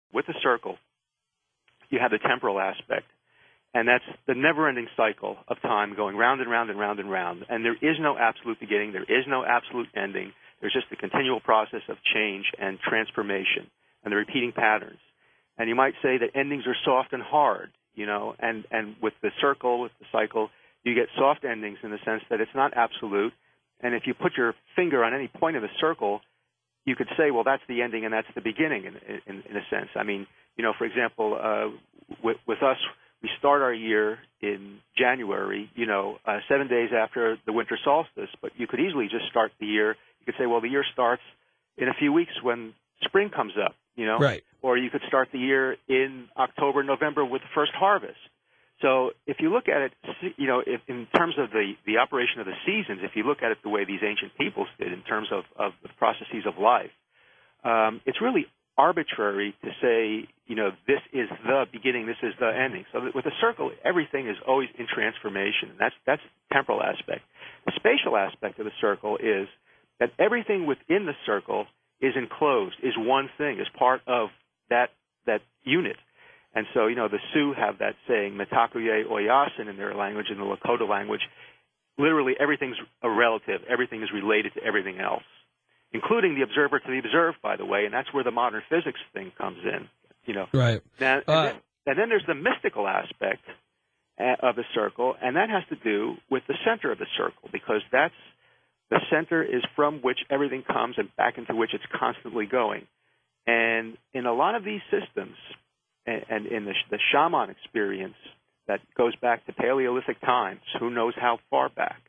with the circle, you have the temporal aspect, and that's the never-ending cycle of time going round and round and round and round. And there is no absolute beginning. There is no absolute ending. There's just a continual process of change and transformation and the repeating patterns. And you might say that endings are soft and hard, and with the circle, with the cycle, you get soft endings in the sense that it's not absolute. And if you put your finger on any point of the circle, you could say, well, that's the ending and that's the beginning in a sense. I mean, for example, with us, we start our year in January, 7 days after the winter solstice, but you could easily just start the year. You could say, well, the year starts in a few weeks when spring comes up, Right. Or you could start the year in October, November with the first harvest. So if you look at it, if in terms of the operation of the seasons, if you look at it the way these ancient peoples did in terms of the processes of life, it's really arbitrary to say, this is the beginning, this is the ending. So with a circle, everything is always in transformation. That's the temporal aspect. The spatial aspect of the circle is that everything within the circle is enclosed, is one thing, is part of that unit. And so, the Sioux have that saying, Metakuye Oyasin in their language, in the Lakota language. Literally, everything's a relative. Everything is related to everything else, including the observer to the observed, by the way, and that's where the modern physics thing comes in, Right. Now, and then there's the mystical aspect of the circle, and that has to do with the center of the circle, because that's the center is from which everything comes and back into which it's constantly going. And in a lot of these systems, and in the shaman experience that goes back to Paleolithic times, who knows how far back,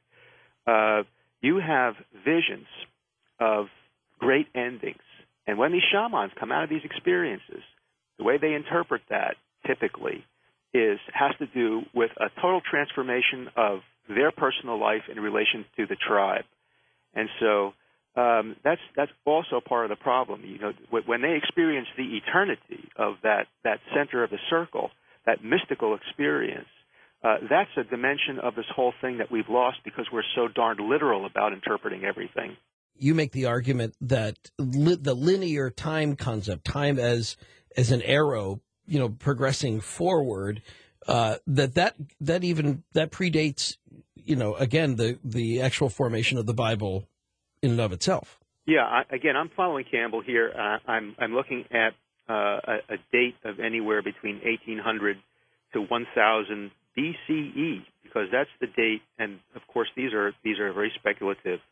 you have visions of great endings. And when these shamans come out of these experiences, the way they interpret that typically has to do with a total transformation of their personal life in relation to the tribe. And so that's also part of the problem. When they experience the eternity of that center of the circle, that mystical experience, that's a dimension of this whole thing that we've lost because we're so darned literal about interpreting everything. You make the argument that the linear time concept, time as an arrow, progressing forward, that predates, again, the actual formation of the Bible in and of itself. Yeah, I'm following Campbell here. I'm looking at a date of anywhere between 1800 to 1000 BCE, because that's the date, and of course these are very speculative.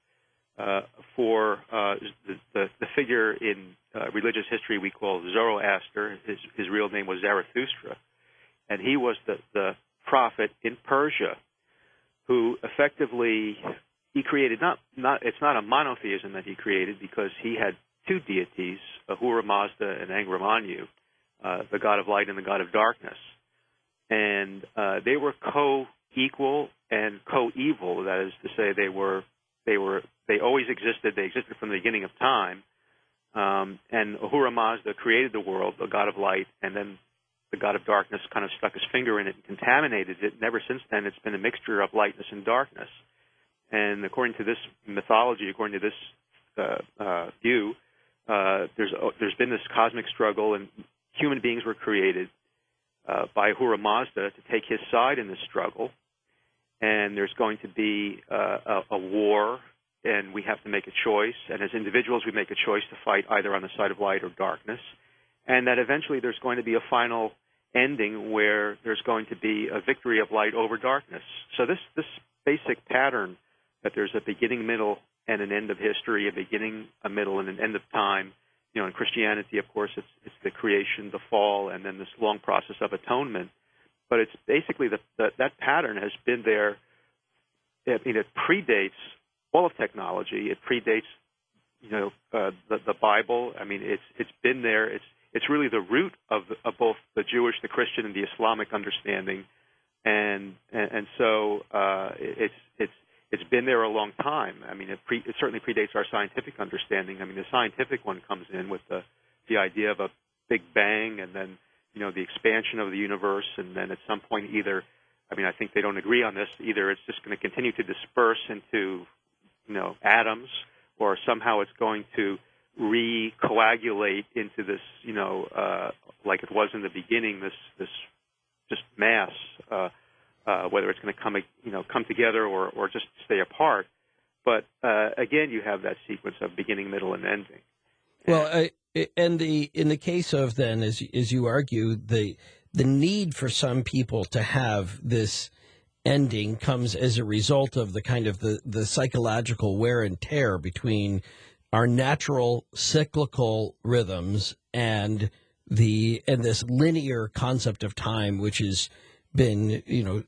For the figure in religious history we call Zoroaster, his real name was Zarathustra, and he was the prophet in Persia who effectively he created it's not a monotheism that he created, because he had two deities, Ahura Mazda and Angra Mainyu, the god of light and the god of darkness, and they were co-equal and co-evil. That is to say, they always existed. They existed from the beginning of time. And Ahura Mazda created the world, the god of light, and then the god of darkness kind of stuck his finger in it and contaminated it. And ever since then, it's been a mixture of lightness and darkness. And according to this mythology, according to this view, there's been this cosmic struggle, and human beings were created by Ahura Mazda to take his side in this struggle. And there's going to be a war, and we have to make a choice. And as individuals, we make a choice to fight either on the side of light or darkness. And that eventually there's going to be a final ending where there's going to be a victory of light over darkness. So this basic pattern that there's a beginning, middle, and an end of history, a beginning, a middle, and an end of time. In Christianity, of course, it's the creation, the fall, and then this long process of atonement. But it's basically that pattern has been there. It predates all of technology. It predates, the Bible. I mean, it's been there. It's really the root of both the Jewish, the Christian, and the Islamic understanding, and so it's been there a long time. I mean, it certainly predates our scientific understanding. I mean, the scientific one comes in with the idea of a Big Bang, and then the expansion of the universe, and then at some point I think they don't agree on this, either it's just going to continue to disperse into, atoms, or somehow it's going to recoagulate into this, like it was in the beginning, this just mass, whether it's going to come together or just stay apart. But again, you have that sequence of beginning, middle, and ending. Well, in the case of then, as you argue, the need for some people to have this ending comes as a result of the kind of the psychological wear and tear between our natural cyclical rhythms and this linear concept of time, which has been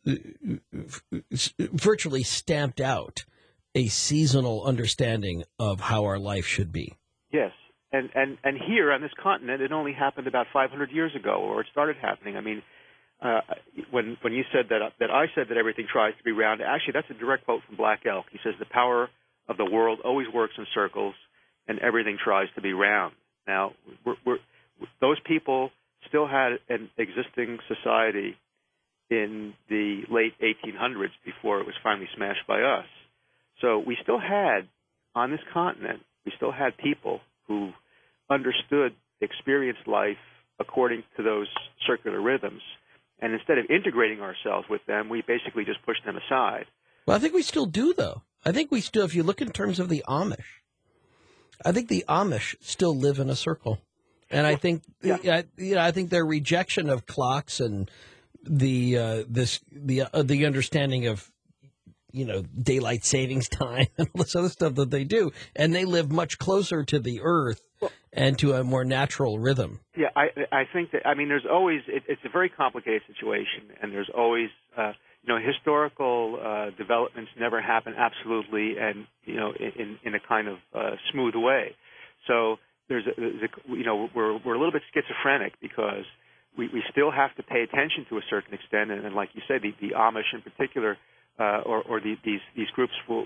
virtually stamped out a seasonal understanding of how our life should be. Yes. And here on this continent, it only happened about 500 years ago, or it started happening. I mean, when you said that I said that everything tries to be round, actually that's a direct quote from Black Elk. He says the power of the world always works in circles, and everything tries to be round. Now, those people still had an existing society in the late 1800s before it was finally smashed by us. So we still had, on this continent, we still had people who understood, experienced life according to those circular rhythms. And instead of integrating ourselves with them, we basically just pushed them aside. Well, I think we still do, though. I think we still, if you look in terms of the Amish, I think the Amish still live in a circle. And I think, I think their rejection of clocks and the understanding of, daylight savings time and all this other stuff that they do, and they live much closer to the earth and to a more natural rhythm. Yeah, I think that, there's always, it's a very complicated situation, and there's always, historical developments never happen absolutely and, in a kind of smooth way. So we're a little bit schizophrenic because we still have to pay attention to a certain extent, and like you say, the Amish in particular, or these groups will,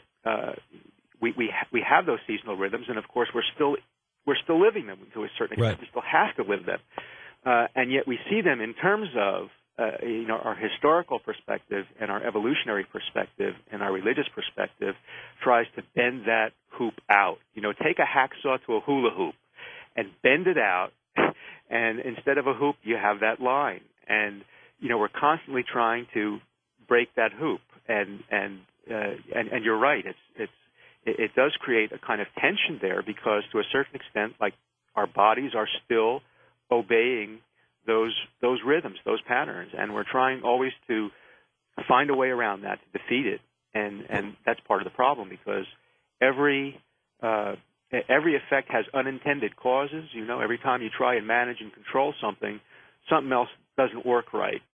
we have those seasonal rhythms, and of course we're still living them to a certain extent. Right. We still have to live them, and yet we see them in terms of our historical perspective and our evolutionary perspective and our religious perspective tries to bend that hoop out. Take a hacksaw to a hula hoop and bend it out, and instead of a hoop, you have that line. And we're constantly trying to break that hoop, and you're right. It does create a kind of tension there because, to a certain extent, like our bodies are still obeying those rhythms, those patterns, and we're trying always to find a way around that, to defeat it, and that's part of the problem because every effect has unintended causes. Every time you try and manage and control something else doesn't work right,